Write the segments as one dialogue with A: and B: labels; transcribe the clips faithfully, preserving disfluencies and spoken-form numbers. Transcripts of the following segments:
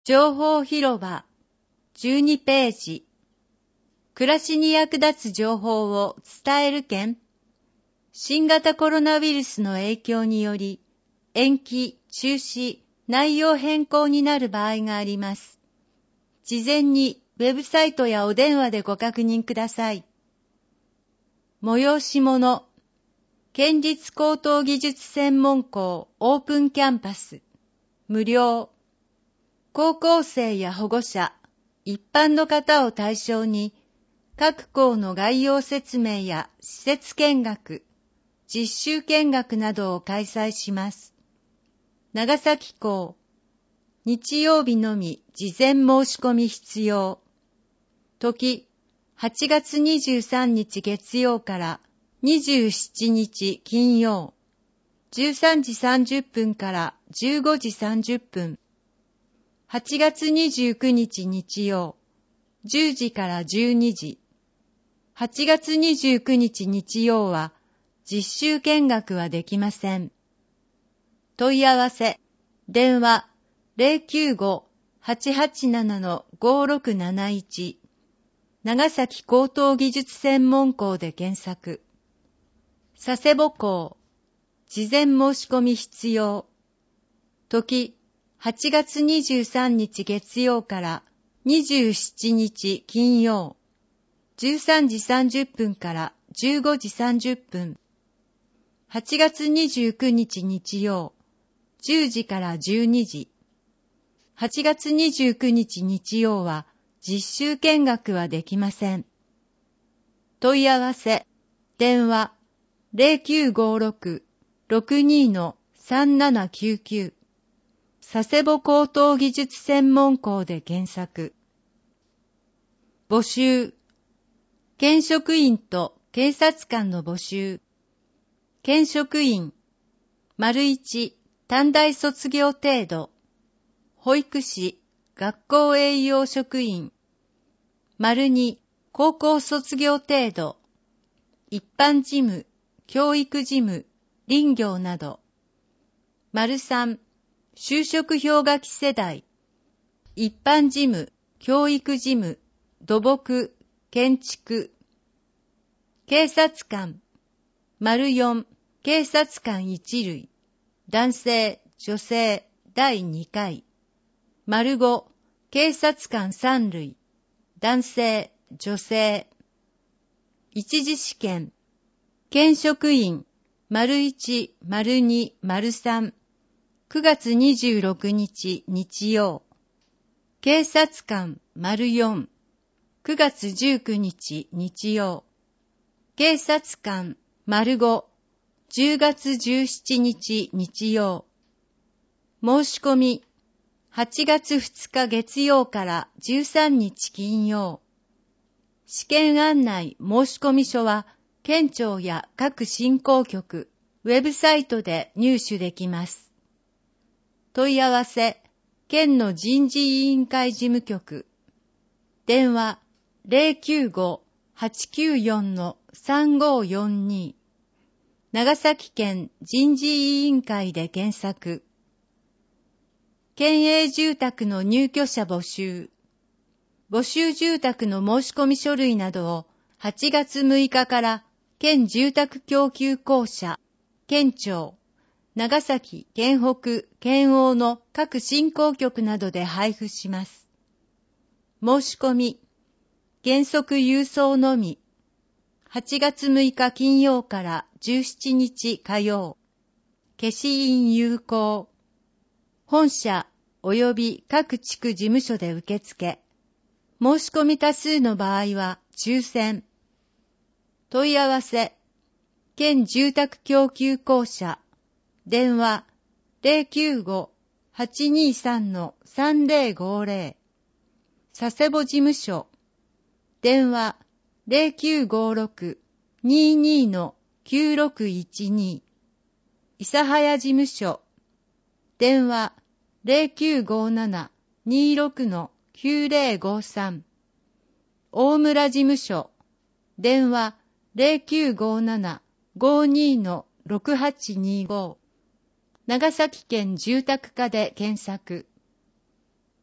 A: 情報広場じゅうにページ。暮らしに役立つ情報を伝える件。新型コロナウイルスの影響により、延期、中止、内容変更になる場合があります。事前にウェブサイトやお電話でご確認ください。催し物。県立高等技術専門校オープンキャンパス。無料。高校生や保護者、一般の方を対象に、各校の概要説明や施設見学、実習見学などを開催します。長崎校。日曜日のみ事前申し込み必要。時、はちがつにじゅうさんにち月曜からにじゅうしちにち金曜。じゅうさんじさんじゅっぷんからじゅうごじさんじゅっぷん。はちがつにじゅうくにち日曜。じゅうじからじゅうにじ。はちがつにじゅうくにち日曜は実習見学はできません。問い合わせ。電話 ゼロきゅうご はちはちなな ごろくなないち 長崎高等技術専門校で検索。佐世保校。事前申し込み必要。時、はちがつにじゅうさんにち月曜からにじゅうしちにち金曜。じゅうさんじさんじゅっぷんからじゅうごじさんじゅっぷん。はちがつにじゅうくにち日曜。じゅうじからじゅうにじ。はちがつにじゅうくにち日曜は実習見学はできません。問い合わせ。電話 ゼロきゅうごろく ろくにのさんななきゅうきゅう。佐世保高等技術専門校で検索。募集。県職員と警察官の募集。県職員。丸一、短大卒業程度。保育士、学校栄養職員。丸二、高校卒業程度。一般事務、教育事務、林業など。丸三、就職氷河期世代。一般事務、教育事務、土木、建築。警察官。丸四、警察官一類。男性、女性、だいにかい。丸五、警察官三類。男性、女性。一次試験。県職員、丸一、丸二、丸三。くがつにじゅうろくにち日曜。警察官、丸四。くがつじゅうくにち日曜。警察官、丸五。じゅうがつじゅうしちにち日曜。申し込み。はちがつふつか月曜からじゅうさんにち金曜。試験案内申込書は、県庁や各振興局、ウェブサイトで入手できます。問い合わせ、県の人事委員会事務局。電話 ゼロきゅうご はちきゅうよん さんごよんに。長崎県人事委員会で検索。県営住宅の入居者募集。募集住宅の申込書類などをはちがつむいかから県住宅供給公社、県庁、長崎、県北、県央の各振興局などで配布します。申し込み、原則郵送のみ。はちがつむいか金曜からじゅうしちにち火曜。消印有効。本社及び各地区事務所で受付。申し込み多数の場合は抽選。問い合わせ。県住宅供給公社。電話 ゼロきゅうご はちにさん さんぜろごぜろ。佐世保事務所。電話 ゼロきゅうごろく ににのきゅうろくいちに。諫早事務所。電話 ゼロきゅうごなな にろくのきゅうぜろごさん。大村事務所。電話 ゼロきゅうごなな ごにのろくはちにご。長崎県住宅課で検索。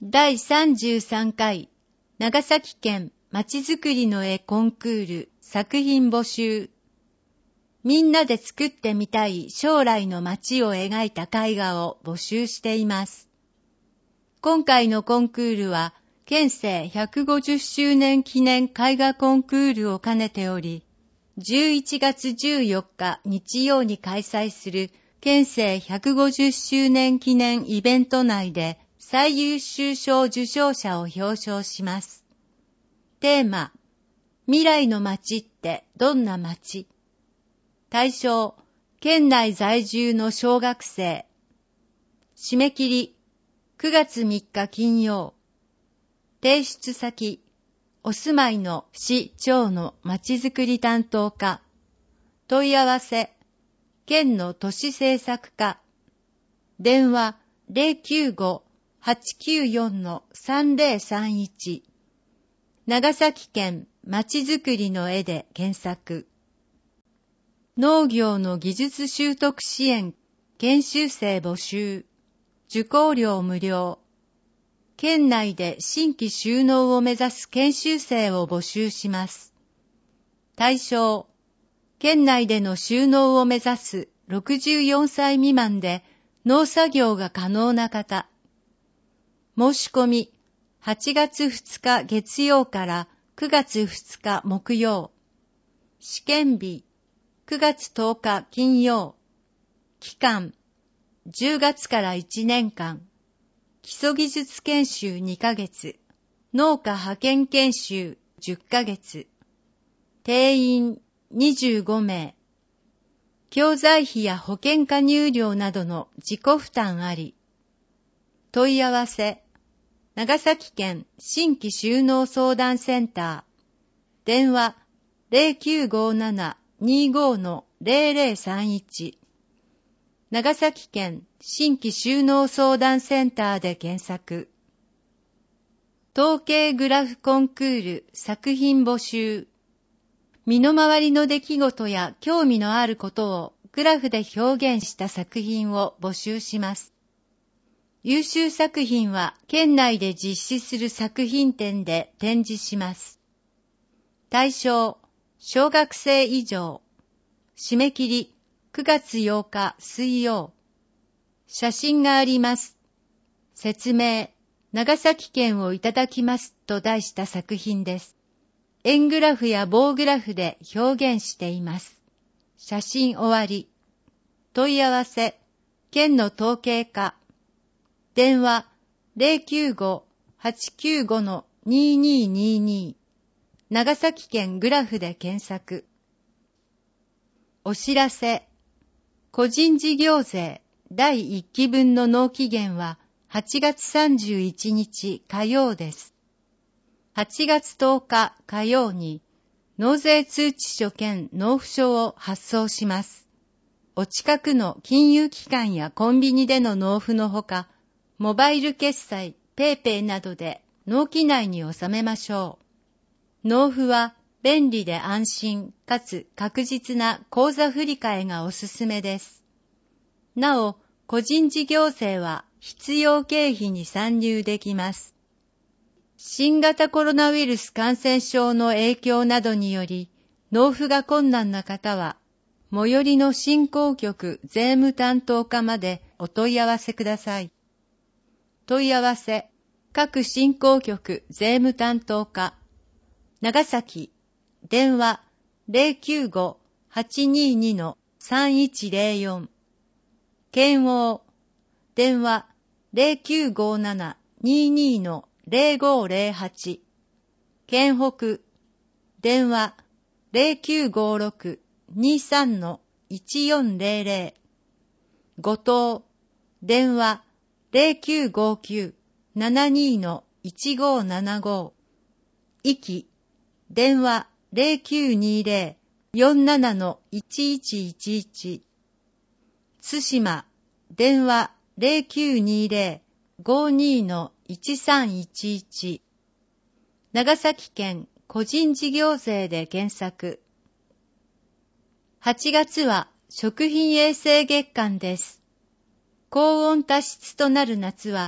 A: だいさんじゅうさんかい長崎県まちづくりの絵コンクール作品募集。みんなで作ってみたい将来の街を描いた絵画を募集しています。今回のコンクールは県政ひゃくごじゅっしゅうねん記念絵画コンクールを兼ねており、じゅういちがつじゅうよっか日曜に開催する県政ひゃくごじゅっしゅうねん記念イベント内で最優秀賞受賞者を表彰します。テーマ、未来の街ってどんな街？対象、県内在住の小学生。締め切り、くがつみっか金曜。提出先、お住まいの市町のまちづくり担当課。問い合わせ、県の都市政策課。電話 ゼロきゅうご はちきゅうよん さんゼロさんいち。長崎県まちづくりの絵で検索。農業の技術習得支援、研修生募集。受講料無料。県内で新規就農を目指す研修生を募集します。対象、県内での就農を目指すろくじゅうよんさい未満で農作業が可能な方。申し込み、はちがつふつか月曜からくがつふつか木曜。試験日、くがつとおか金曜。期間、じゅうがつからいちねんかん。基礎技術研修にかげつ。農家派遣研修じゅっかげつ。定員にじゅうごめい。教材費や保険加入料などの自己負担あり。問い合わせ、長崎県新規就農相談センター。電話ゼロきゅうごなな にーご のゼロゼロさんいち。長崎県新規就農相談センターで検索。統計グラフコンクール作品募集。身の回りの出来事や興味のあることをグラフで表現した作品を募集します。優秀作品は県内で実施する作品展で展示します。対象、小学生以上。締め切り、くがつようか水曜。写真があります。説明、長崎県をいただきますと題した作品です。円グラフや棒グラフで表現しています。写真終わり。問い合わせ、県の統計課。電話ゼロきゅうご はちきゅうご にーにーにーにー。長崎県グラフで検索。お知らせ。個人事業税だいいっきぶんの納期限ははちがつさんじゅういちにち火曜です。はちがつとおか火曜に納税通知書兼納付書を発送します。お近くの金融機関やコンビニでの納付のほか、モバイル決済、ペイペイなどで納期内に収めましょう。納付は便利で安心かつ確実な口座振替がおすすめです。なお、個人事業税は必要経費に算入できます。新型コロナウイルス感染症の影響などにより、納付が困難な方は、最寄りの振興局税務担当課までお問い合わせください。問い合わせ、各振興局税務担当課。長崎、電話ゼロきゅうご はちにーにー さんいちゼロよん。県央、電話ゼロきゅうごなな にーにー ゼロごゼロはち。県北、電話ゼロきゅうごろく にーさん いちよんゼロゼロ。五島、電話ゼロきゅうごきゅう ななにー いちごななご。壱岐、電話ゼロきゅうにーゼロ よんなな いちいちいちいち。対馬、電話ゼロきゅうにーゼロ ごにー いちさんいちいち。長崎県個人事業税で検索。はちがつは食品衛生月間です。高温多湿となる夏は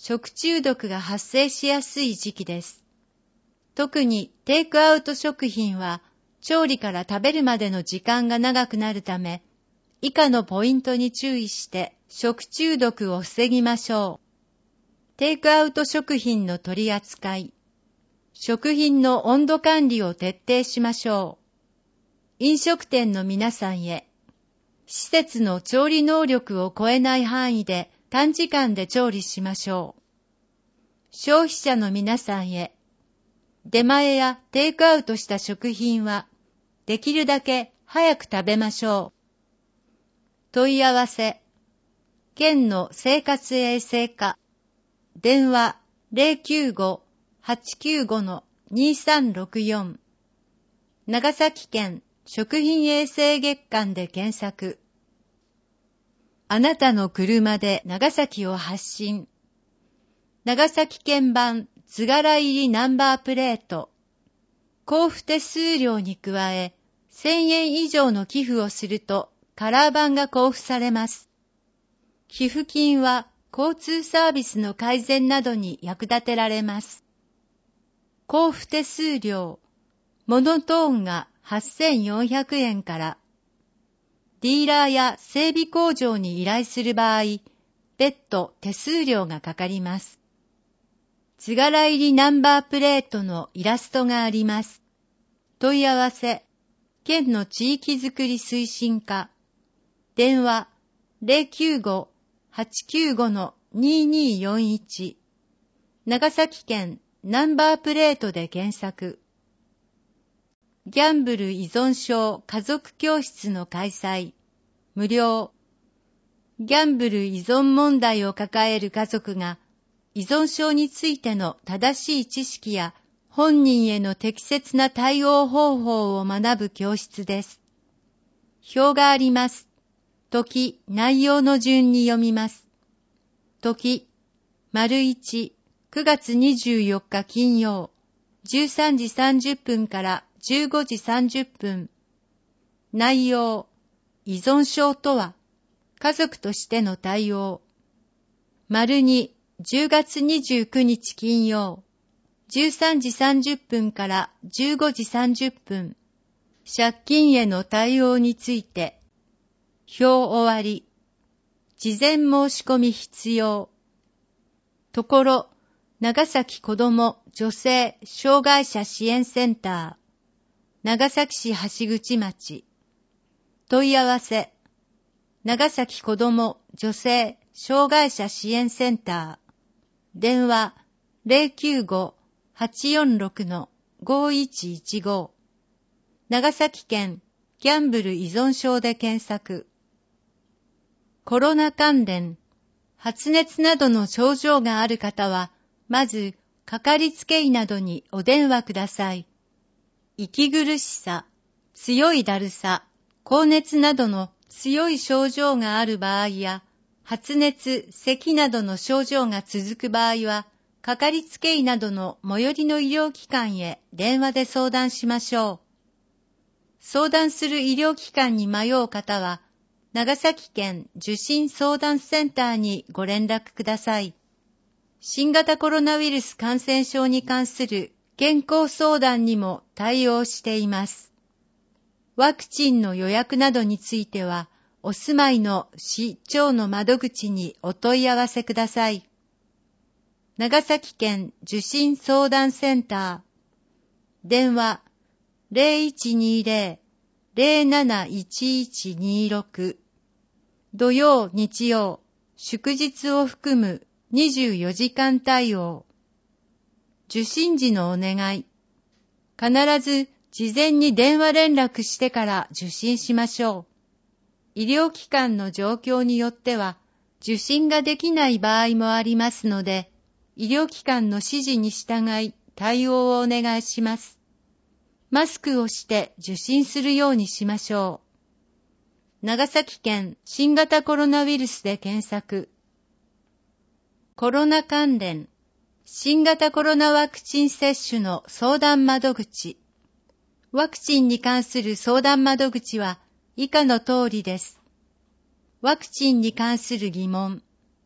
A: 食中毒が発生しやすい時期です。特にテイクアウト食品は調理から食べるまでの時間が長くなるため、以下のポイントに注意して食中毒を防ぎましょう。テイクアウト食品の取り扱い、食品の温度管理を徹底しましょう。飲食店の皆さんへ、施設の調理能力を超えない範囲で短時間で調理しましょう。消費者の皆さんへ、出前やテイクアウトした食品はできるだけ早く食べましょう。問い合わせ、県の生活衛生課、電話 ゼロきゅうご はちきゅうご にさんろくよん、長崎県食品衛生月間で検索。あなたの車で長崎を発信。長崎県版図柄入りナンバープレート。交付手数料に加え、せんえん以上の寄付をするとカラー版が交付されます。寄付金は交通サービスの改善などに役立てられます。交付手数料、モノトーンがはっせんよんひゃくえんから。ディーラーや整備工場に依頼する場合、別途手数料がかかります。図柄入りナンバープレートのイラストがあります。問い合わせ、県の地域づくり推進課。電話 ゼロきゅうご はちきゅうご にによんいち。長崎県ナンバープレートで検索。ギャンブル依存症家族教室の開催。無料。ギャンブル依存問題を抱える家族が依存症についての正しい知識や本人への適切な対応方法を学ぶ教室です。表があります。時、内容の順に読みます。時、丸一、くがつにじゅうよっか金曜、じゅうさんじさんじゅっぷんからじゅうごじさんじゅっぷん。内容、依存症とは、家族としての対応。丸に、じゅうがつにじゅうくにち金曜、じゅうさんじさんじゅっぷんからじゅうごじさんじゅっぷん。借金への対応について。表終わり。事前申し込み必要。ところ、長崎子ども女性障害者支援センター。長崎市橋口町。問い合わせ。長崎子ども女性障害者支援センター。電話 ゼロきゅうご はちよんろく ごいちいちご。長崎県ギャンブル依存症で検索。コロナ関連、発熱などの症状がある方は、まず、かかりつけ医などにお電話ください。息苦しさ、強いだるさ、高熱などの強い症状がある場合や、発熱、咳などの症状が続く場合は、かかりつけ医などの最寄りの医療機関へ電話で相談しましょう。相談する医療機関に迷う方は、長崎県受診相談センターにご連絡ください。新型コロナウイルス感染症に関する健康相談にも対応しています。ワクチンの予約などについては、お住まいの市町の窓口にお問い合わせください。長崎県受診相談センター。電話 ゼロいちにゼロ ゼロなないちいちにろく。土曜、日曜、祝日を含むにじゅうよじかん対応。受診時のお願い。必ず事前に電話連絡してから受診しましょう。医療機関の状況によっては受診ができない場合もありますので、医療機関の指示に従い対応をお願いします。マスクをして受診するようにしましょう。長崎県新型コロナウイルスで検索。コロナ関連、新型コロナワクチン接種の相談窓口。ワクチンに関する相談窓口は以下の通りです。ワクチンに関する疑問。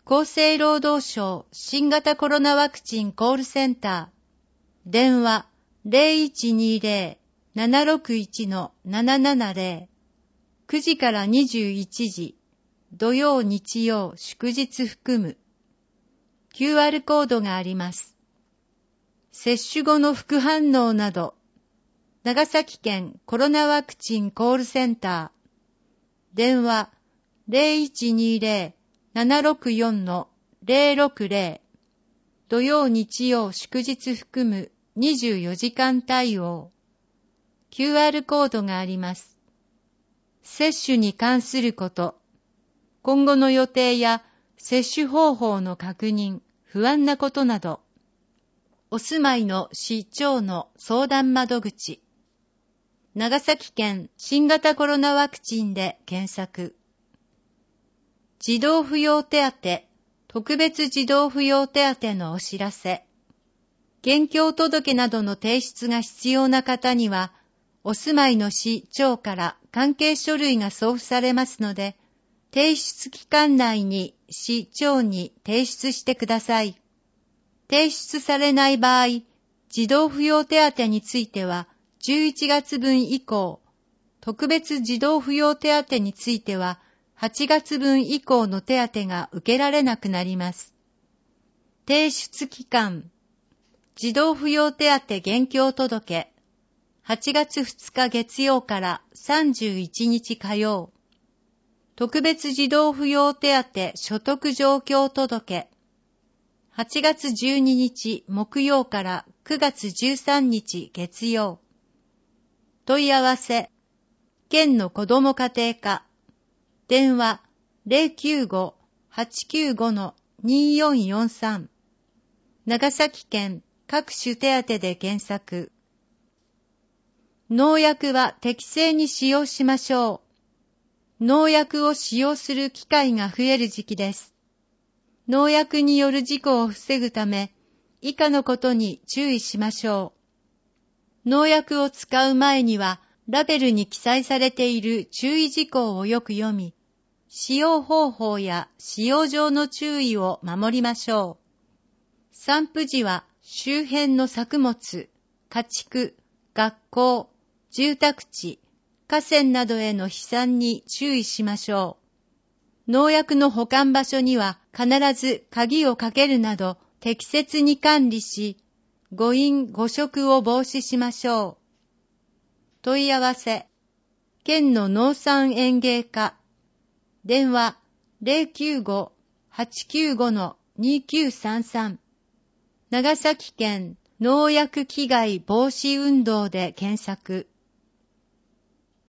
A: 厚生労働省新型コロナワクチンコールセンター、電話 ゼロいちにゼロ ななろくいち ななななゼロ、くじからにじゅういちじ、土曜日曜祝日含む。キューアール コードがあります。接種後の副反応など、長崎県コロナワクチンコールセンター、電話 ゼロいちにゼロ ななろくよん ゼロろくゼロ、土曜日曜祝日含むにじゅうよじかん対応。キューアール コードがあります。接種に関すること、今後の予定や接種方法の確認、不安なことなど、お住まいの市町の相談窓口、長崎県新型コロナワクチンで検索。児童扶養手当、特別児童扶養手当のお知らせ。現況届などの提出が必要な方には、お住まいの市町から関係書類が送付されますので、提出期間内に市町に提出してください。提出されない場合、児童扶養手当についてはじゅういちがつぶん以降、特別児童扶養手当についてははちがつぶん以降の手当が受けられなくなります。提出期間、児童扶養手当現況届、はちがつふつか月曜からさんじゅういちにち火曜、特別児童扶養手当所得状況届、はちがつじゅうににち木曜からくがつじゅうさんにち月曜。問い合わせ、県の子ども家庭課、電話 ゼロきゅうご はちきゅうご にーよんよんさん、長崎県各種手当で検索。農薬は適正に使用しましょう。農薬を使用する機会が増える時期です。農薬による事故を防ぐため、以下のことに注意しましょう。農薬を使う前には、ラベルに記載されている注意事項をよく読み、使用方法や使用上の注意を守りましょう。散布時は周辺の作物、家畜、学校、住宅地、河川などへの飛散に注意しましょう。農薬の保管場所には必ず鍵をかけるなど適切に管理し、誤飲誤食を防止しましょう。問い合わせ、県の農産園芸課、電話 ゼロきゅうご はちきゅうご にーきゅうさんさん、長崎県農薬危害防止運動で検索。